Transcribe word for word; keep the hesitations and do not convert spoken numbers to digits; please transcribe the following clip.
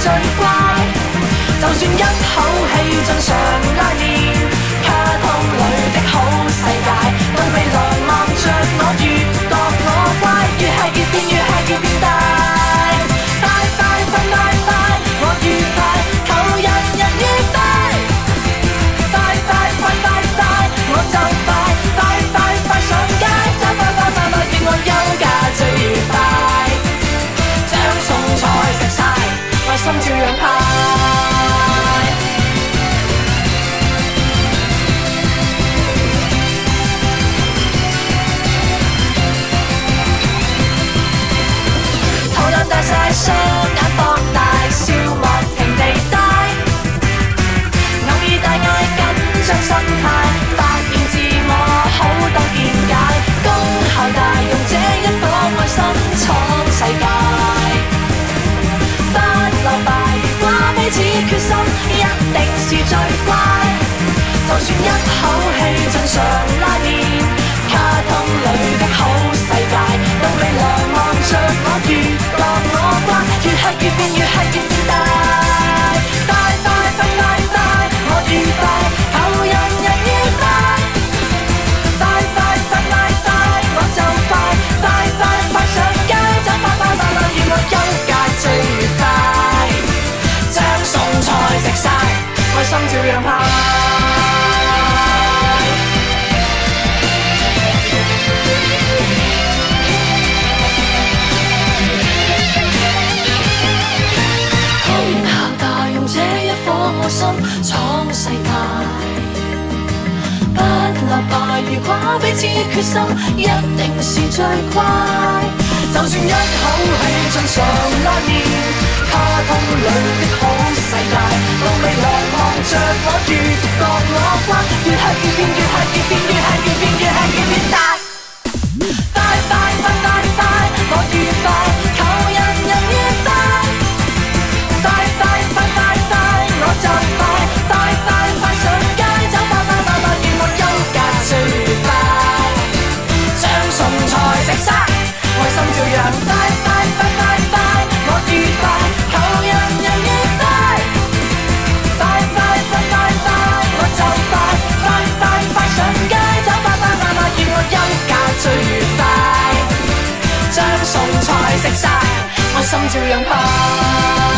最乖。就算一口氣盡常拉鍊，卡通裏的好世界，當未來望着我，越覺我乖，越係越變，越係越變大。快快快快快，我愉快，求人人愉快。快快快快快，我就快，快快快上街，找快快快快，願我休假最愉快。將餸菜食晒，我心照樣派。大晒雙眼放大，笑莫停地帶，偶爾大嗌緊張心態，發現自我好多見解，功效大，用這一顆愛心闖世界。不留敗，如果彼此決心，一定是最乖。就算一口氣盡常拉鍊，卡通裏的好世界，當未來望着我，越覺我乖，越係越變，越係越變大。快快快快快，我愉快，求人人愉快。快快快快快，我就快，快快快上街，找快快快快，願我休假最愉快。將餸菜食晒，愛心照樣派。愛心闖世界，不留敗，如果彼此決心，一定是最乖。就算一口氣盡常拉鍊，卡通裏的好世界，當未來望着我，越覺我乖，越係越變，越係越變，越係越變，越係越變大。快快快快快，我愉快，求人人愉快。快快快快快，我就快，快快快上街，找快快快快，願我休假最愉快。將餸菜食晒，愛心照樣快，快快快快，我愉快，求人人愉快。快快快快快，我就快，快快快上街，找快快快快，願我休假最愉快。將餸菜食晒，愛心照樣派。